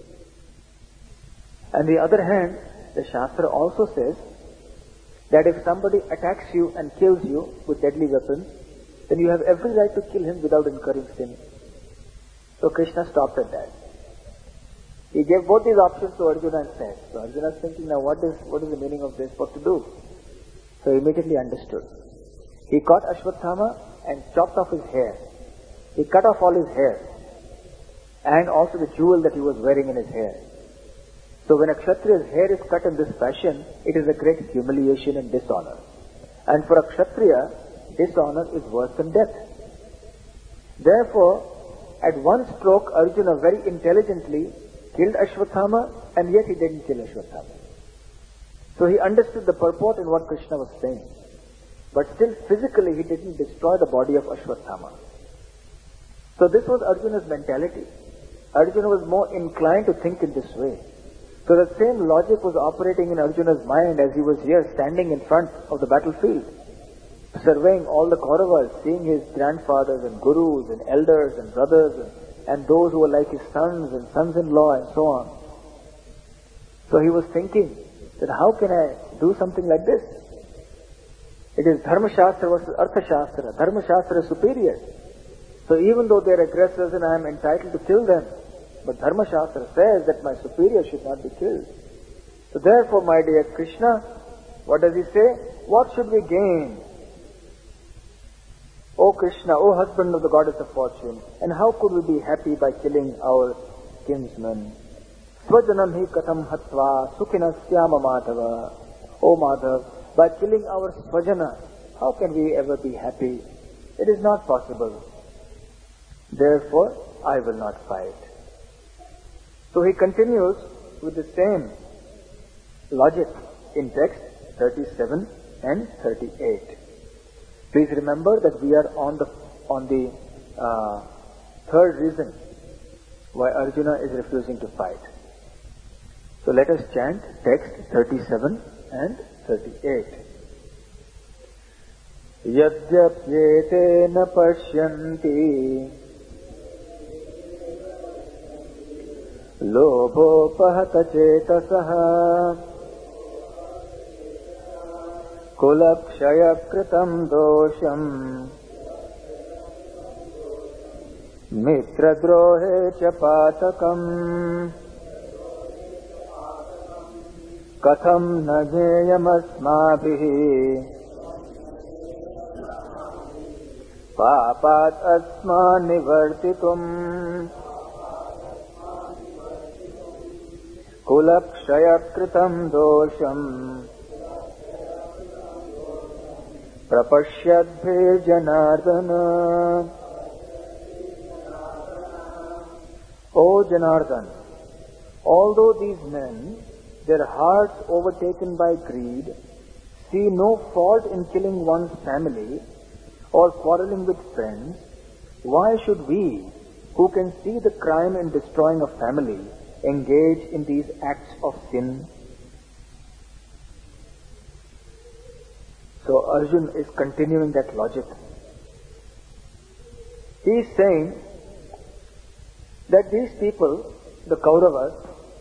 On the other hand, the Shastra also says that if somebody attacks you and kills you with deadly weapons, then you have every right to kill him without incurring sin. So Krishna stopped at that. He gave both these options to Arjuna and said. So Arjuna is thinking, now what is the meaning of this? What to do? So he immediately understood. He caught Ashwatthama and chopped off his hair. He cut off all his hair. And also the jewel that he was wearing in his hair. So when a Kshatriya's hair is cut in this fashion, it is a great humiliation and dishonor. And for a Kshatriya, dishonor is worse than death. Therefore, at one stroke, Arjuna very intelligently killed Ashwatthama, and yet he didn't kill Ashwatthama. So he understood the purport in what Krishna was saying. But still physically he didn't destroy the body of Ashwatthama. So this was Arjuna's mentality. Arjuna was more inclined to think in this way. So the same logic was operating in Arjuna's mind as he was here standing in front of the battlefield, surveying all the Kauravas, seeing his grandfathers and gurus and elders and brothers and those who were like his sons and sons-in-law and so on. So he was thinking that how can I do something like this? It is Dharma Shastra versus Artha Shastra. Dharma Shastra is superior. So even though they are aggressors and I am entitled to kill them, but Dharma Shastra says that my superior should not be killed. So therefore, my dear Krishna, what does he say? What should we gain? O Krishna, O husband of the goddess of fortune, and how could we be happy by killing our kinsmen? Svajanam hi katham hatva sukhinasyama madhava. O Madhav, by killing our svajana, how can we ever be happy? It is not possible. Therefore, I will not fight. So he continues with the same logic in text 37 and 38. Please remember that we are on the third reason why Arjuna is refusing to fight. So let us chant text 37 and 38. Yadyapyete na pashyanti lobhopahata chetasaha kulakshaya kritam dosham mitradrohe cha patakam katham na jneyam asmabhihi papat asma nivartitum kulakshaya kritam dosham prapashyadbhir janardana. O Janardhan, although these men, their hearts overtaken by greed, see no fault in killing one's family or quarreling with friends, why should we, who can see the crime in destroying a family, engage in these acts of sin? So Arjuna is continuing that logic. He is saying that these people, the Kauravas,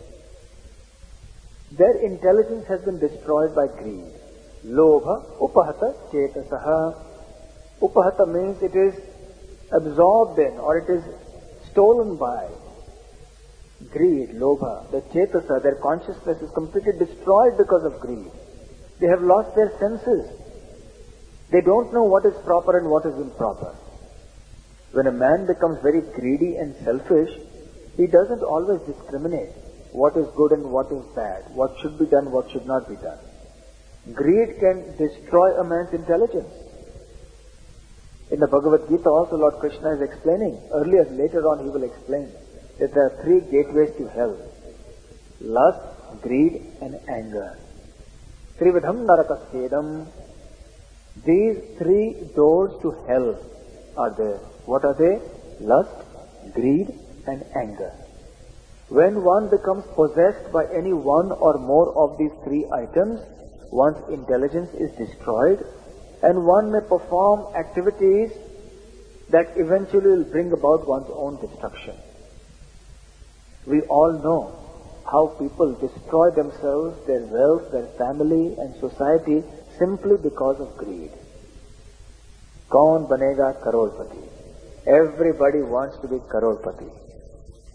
their intelligence has been destroyed by greed. Lobha upahata chetasaha. Upahata means it is absorbed in or it is stolen by greed, lobha. The chetasa, their consciousness is completely destroyed because of greed. They have lost their senses. They don't know what is proper and what is improper. When a man becomes very greedy and selfish, he doesn't always discriminate what is good and what is bad, what should be done, what should not be done. Greed can destroy a man's intelligence. In the Bhagavad Gita also Lord Krishna is explaining, later on he will explain, that there are three gateways to hell: lust, greed and anger. Trividham narakasyedam. These three doors to hell are there. What are they? Lust, greed and anger. When one becomes possessed by any one or more of these three items, one's intelligence is destroyed and one may perform activities that eventually will bring about one's own destruction. We all know how people destroy themselves, their wealth, their family and society simply because of greed. Kaun banega crorepati? Everybody wants to be crorepati.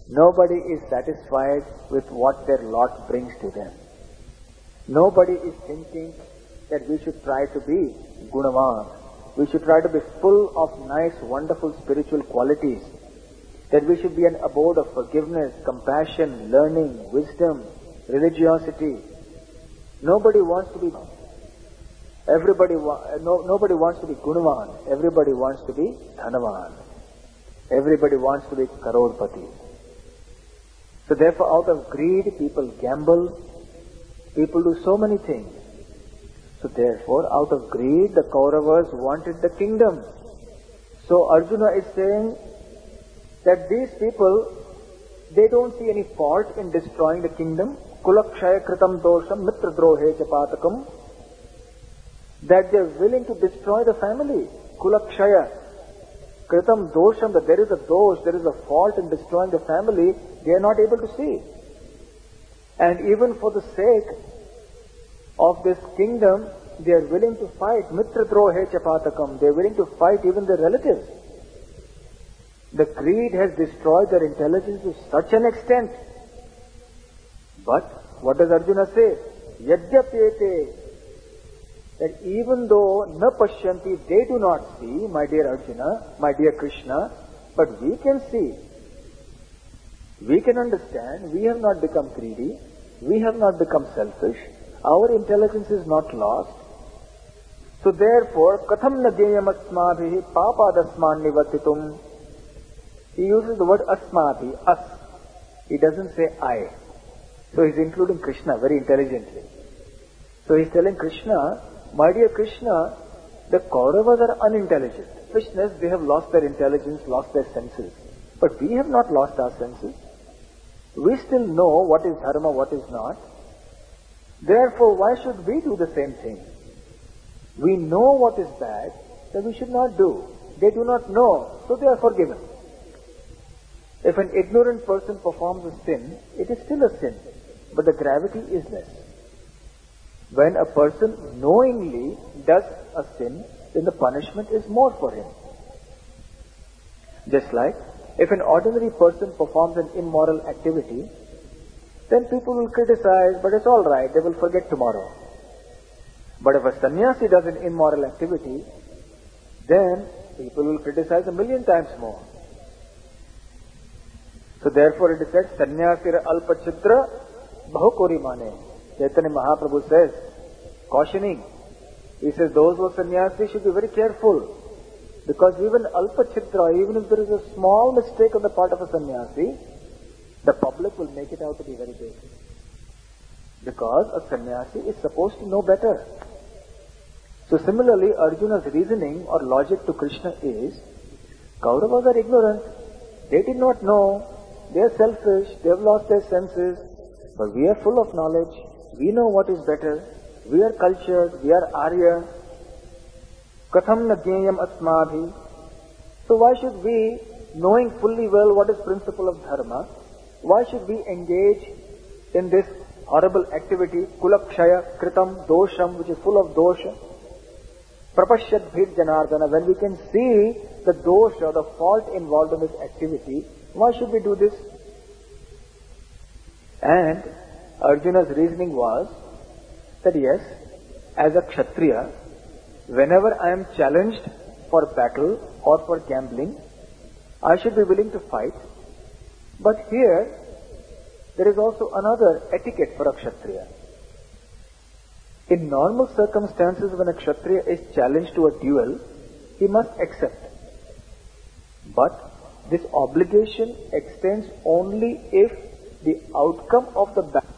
Nobody is satisfied with what their lot brings to them. Nobody is thinking that we should try to be gunavan. We should try to be full of nice, wonderful spiritual qualities. That we should be an abode of forgiveness, compassion, learning, wisdom, religiosity. Nobody wants to be nobody wants to be gunavan. Everybody wants to be dhanavan. Everybody wants to be karodpati. So therefore, out of greed, people gamble. People do so many things. So therefore, out of greed, the Kauravas wanted the kingdom. So Arjuna is saying that these people, they don't see any fault in destroying the kingdom. Kulakshaya kritam dosham mitra drohe chapatakam. That they are willing to destroy the family. Kulakshaya kritam dosham, that there is a dosh, there is a fault in destroying the family, they are not able to see. And even for the sake of this kingdom, they are willing to fight. Mitra drohe chapatakam. They are willing to fight even their relatives. The greed has destroyed their intelligence to such an extent. But what does Arjuna say? Yadyapyete. That even though na pashyanti, they do not see, my dear Arjuna, my dear Krishna, but we can see. We can understand. We have not become greedy. We have not become selfish. Our intelligence is not lost. So therefore, katham nadeyam asmabhi papadasman nivatitum. He uses the word asmabhi, us. He doesn't say I. So he's including Krishna very intelligently. So he's telling Krishna, my dear Krishna, the Kauravas are unintelligent. Fishness, they have lost their intelligence, lost their senses. But we have not lost our senses. We still know what is dharma, what is not. Therefore, why should we do the same thing? We know what is bad, that we should not do. They do not know, so they are forgiven. If an ignorant person performs a sin, it is still a sin, but the gravity is less. When a person knowingly does a sin, then the punishment is more for him. Just like, if an ordinary person performs an immoral activity, then people will criticize, but it's alright, they will forget tomorrow. But if a sannyasi does an immoral activity, then people will criticize 1,000,000 times more. So therefore it is said, sannyasira alpachitra bahukori mane. Chaitanya Mahaprabhu says, cautioning, he says those who are sannyasi should be very careful. Because even alpachitra, even if there is a small mistake on the part of a sannyasi, the public will make it out to be very big. Because a sannyasi is supposed to know better. So similarly, Arjuna's reasoning or logic to Krishna is, Kauravas are ignorant. They did not know. They are selfish. They have lost their senses. But we are full of knowledge. We know what is better. We are cultured. We are Arya. Katham nagyayam asmabhi. So why should we, knowing fully well what is principle of dharma, why should we engage in this horrible activity, kulakshaya, kritam, dosham, which is full of dosha? Prapashyat bhid janardana, when we can see the dosha, the fault involved in this activity, why should we do this? And Arjuna's reasoning was that yes, as a kshatriya, whenever I am challenged for battle or for gambling, I should be willing to fight. But here, there is also another etiquette for a kshatriya. In normal circumstances, when a kshatriya is challenged to a duel, he must accept. But this obligation extends only if the outcome of the battle,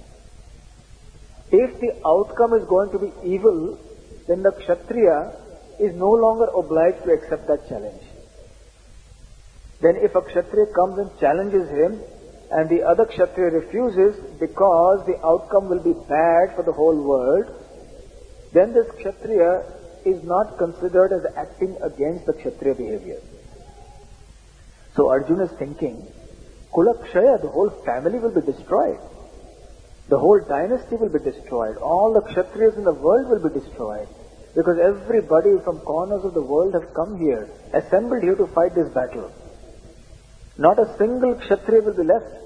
if the outcome is going to be evil, then the kshatriya is no longer obliged to accept that challenge. Then if a kshatriya comes and challenges him, and the other kshatriya refuses because the outcome will be bad for the whole world, then this kshatriya is not considered as acting against the kshatriya behavior. So Arjuna is thinking, Kulakshaya, the whole family will be destroyed. The whole dynasty will be destroyed. All the kshatriyas in the world will be destroyed. Because everybody from corners of the world have come here, assembled here to fight this battle. Not a single Kshatriya will be left.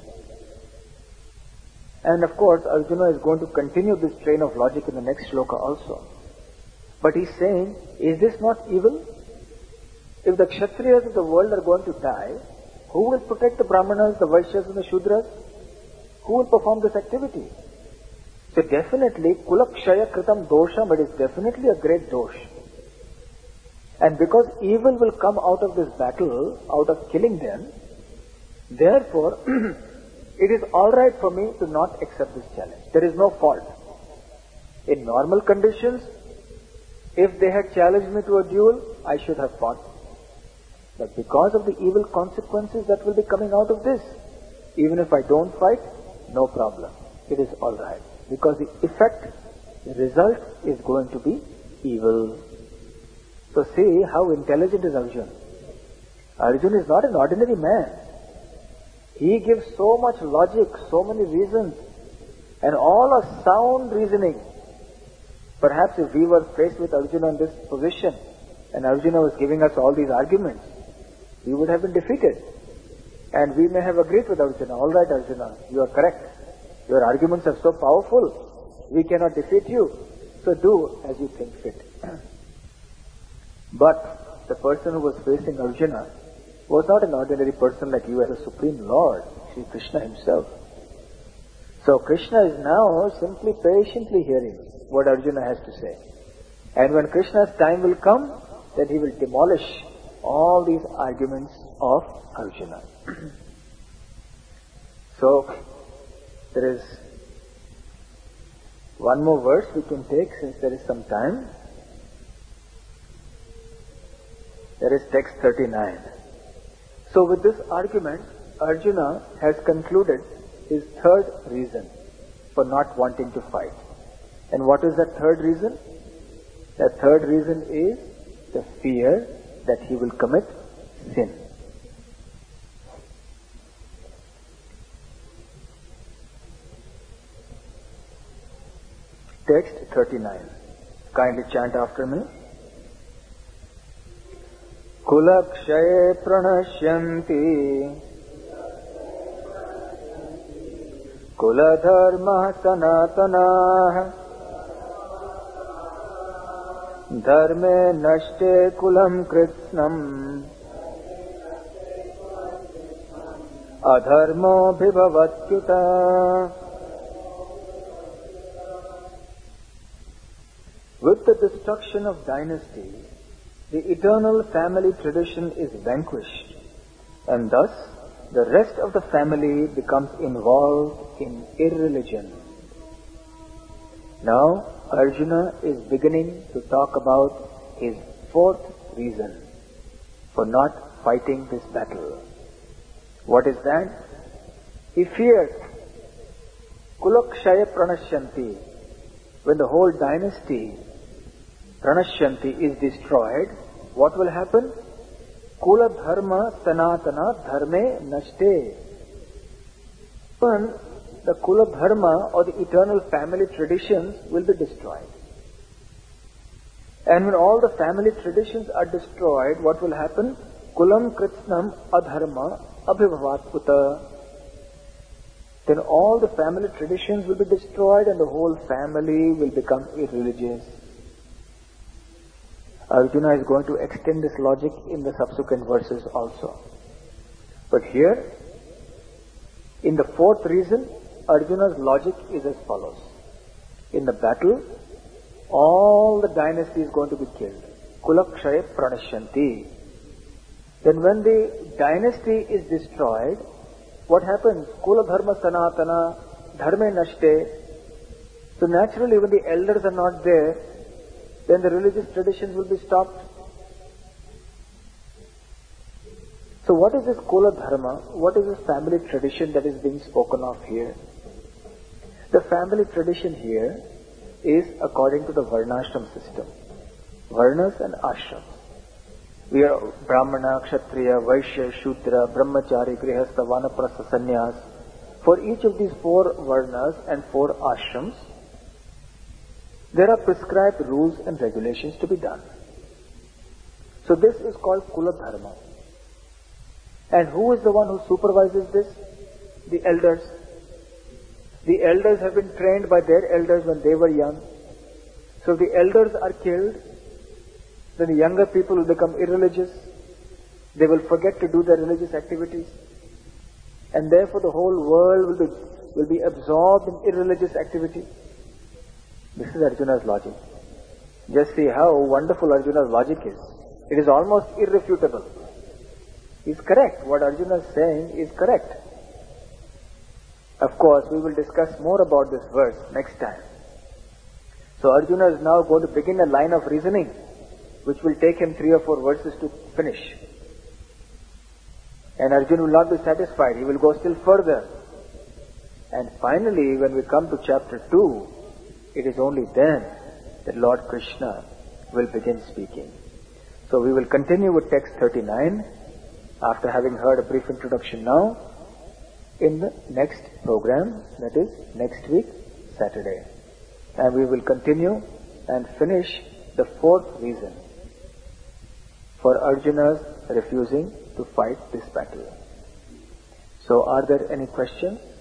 And of course, Arjuna is going to continue this train of logic in the next shloka also. But he's saying, is this not evil? If the Kshatriyas of the world are going to die, who will protect the Brahmanas, the Vaishyas and the Shudras? Who will perform this activity? So definitely, Kulakshaya Kritam Dosham, it is definitely a great dosh. And because evil will come out of this battle, out of killing them, therefore, it is alright for me to not accept this challenge. There is no fault. In normal conditions, if they had challenged me to a duel, I should have fought. But because of the evil consequences that will be coming out of this, even if I don't fight, no problem. It is alright. Because the effect, the result is going to be evil. So see how intelligent is Arjuna. Arjuna is not an ordinary man. He gives so much logic, so many reasons, and all are sound reasoning. Perhaps if we were faced with Arjuna in this position, and Arjuna was giving us all these arguments, we would have been defeated. And we may have agreed with Arjuna, all right Arjuna, you are correct. Your arguments are so powerful, we cannot defeat you, so do as you think fit. But the person who was facing Arjuna was not an ordinary person like you as a Supreme Lord, Sri Krishna himself. So Krishna is now simply patiently hearing what Arjuna has to say. And when Krishna's time will come, then he will demolish all these arguments of Arjuna. So, there is one more verse we can take since there is some time. There is text 39. So with this argument, Arjuna has concluded his third reason for not wanting to fight. And what is that third reason? That third reason is the fear that he will commit sin. Text 39. Kindly chant after me. Kulakshaye pranashyanti kuladharma sanatanah dharme nashte kulam kritsnam adharmo bhivavatyuta. With the destruction of dynasty, the eternal family tradition is vanquished, and thus the rest of the family becomes involved in irreligion. Now, Arjuna is beginning to talk about his fourth reason for not fighting this battle. What is that? He feared Kulakshaya pranashyanti. When the whole dynasty Pranashyanti is destroyed, what will happen? Kula dharma sanatana dharme nashte. When the Kula dharma or the eternal family traditions will be destroyed. And when all the family traditions are destroyed, what will happen? Kulam kritsnam adharma abhivavat uta. Then all the family traditions will be destroyed and the whole family will become irreligious. Arjuna is going to extend this logic in the subsequent verses also. But here, in the fourth reason, Arjuna's logic is as follows. In the battle, all the dynasty is going to be killed. Kulakshaya pranashyanti. Then when the dynasty is destroyed, what happens? Kula dharma sanatana dharme nashte. So naturally when the elders are not there, then the religious traditions will be stopped. So what is this Kula Dharma? What is this family tradition that is being spoken of here? The family tradition here is according to the Varnashram system. Varnas and Ashrams. We are Brahmana, Kshatriya, Vaishya, Shudra, Brahmachari, Grihastha, Vanaprastha, Sannyas. For each of these 4 Varnas and 4 Ashrams, there are prescribed rules and regulations to be done. So this is called Kula Dharma. And who is the one who supervises this? The elders. The elders have been trained by their elders when they were young. So if the elders are killed, then the younger people will become irreligious. They will forget to do their religious activities. And therefore the whole world will be absorbed in irreligious activity. This is Arjuna's logic. Just see how wonderful Arjuna's logic is. It is almost irrefutable. He's correct. What Arjuna is saying is correct. Of course, we will discuss more about this verse next time. So Arjuna is now going to begin a line of reasoning, which will take him 3 or 4 verses to finish. And Arjuna will not be satisfied. He will go still further. And finally, when we come to chapter 2, it is only then that Lord Krishna will begin speaking. So we will continue with text 39, after having heard a brief introduction now, in the next program, that is next week, Saturday. And we will continue and finish the 4th reason for Arjuna's refusing to fight this battle. So are there any questions?